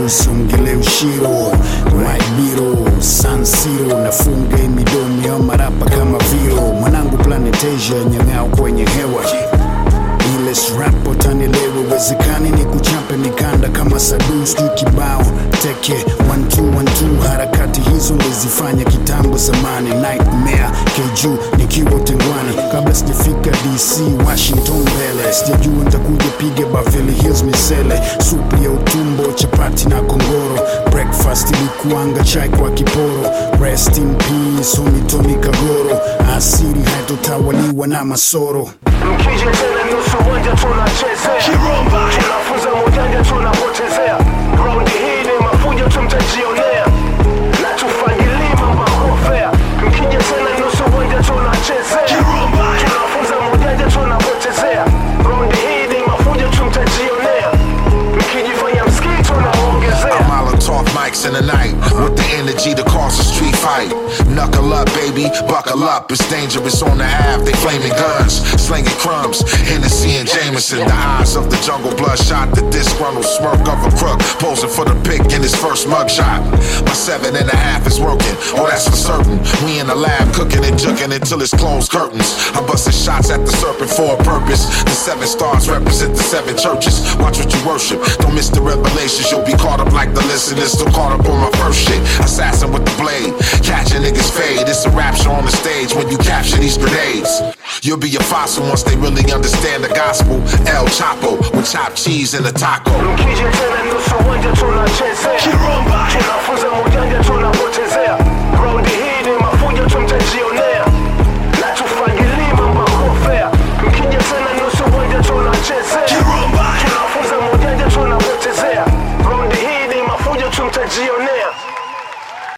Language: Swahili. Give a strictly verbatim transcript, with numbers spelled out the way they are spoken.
Songele ushiro Maibiro San Siro nafunga midomo ya marapa kama viro. Mwanangu Planet Asia nyang'ao kwenye hewa. Ile rap utanielewa, wezekani ni kuchape mikanda kama Sadus tu kibao teke one two one two. Harakati hizo ndizifanya kitambo zamani. Nightmare keju nikiwa Tengwani, kabla sijafika D C Washington mbele. Sijajua nitakuja piga Beverly Hills misele. Supu ya utumbo, chapati na kongoro. Breakfast ilikuanga chai kwa kiporo. Rest in peace homie Tony Kagoro. Asiri haitotawaliwa na masoro. Mkije tena nusu wanja tunachezea Kiromba tunafunza mojanja tunapotezea. Round hii ni mafuja tumtajionea. Na tufanyili mambo kofea. Mkije tena nusu wanja tunachezea Kiromba tunafunza mojanja tunapotezea. Round hii ni mafuja tumtajionea. Mkijifanya mski tunaongezea. Molotov mics in the night with the energy to cause a street fight. Knuckle up, baby, buckle up. It's dangerous on the Ave, they flaming guns, slinging crumbs. Hennessy and Jameson, the eyes of the jungle, bloodshot. The disgruntled smirk of a crook, posing for the pick in his first mugshot. My seven and a half is working, oh that's for certain. We in the lab cooking and juking until it's closed curtains. I'm busting shots at the serpent for a purpose. The seven stars represent the seven churches. Watch what you worship, don't miss the revelations. You'll be caught up like the listeners, still caught up on my first shit. Assassin with the blade, catching niggas fade. It's a rapture on the stage when you capture these grenades. You'll be a fossil once they really understand the gospel. El Chapo with chopped cheese and a taco. Mkije tena nusu wanja tunachezea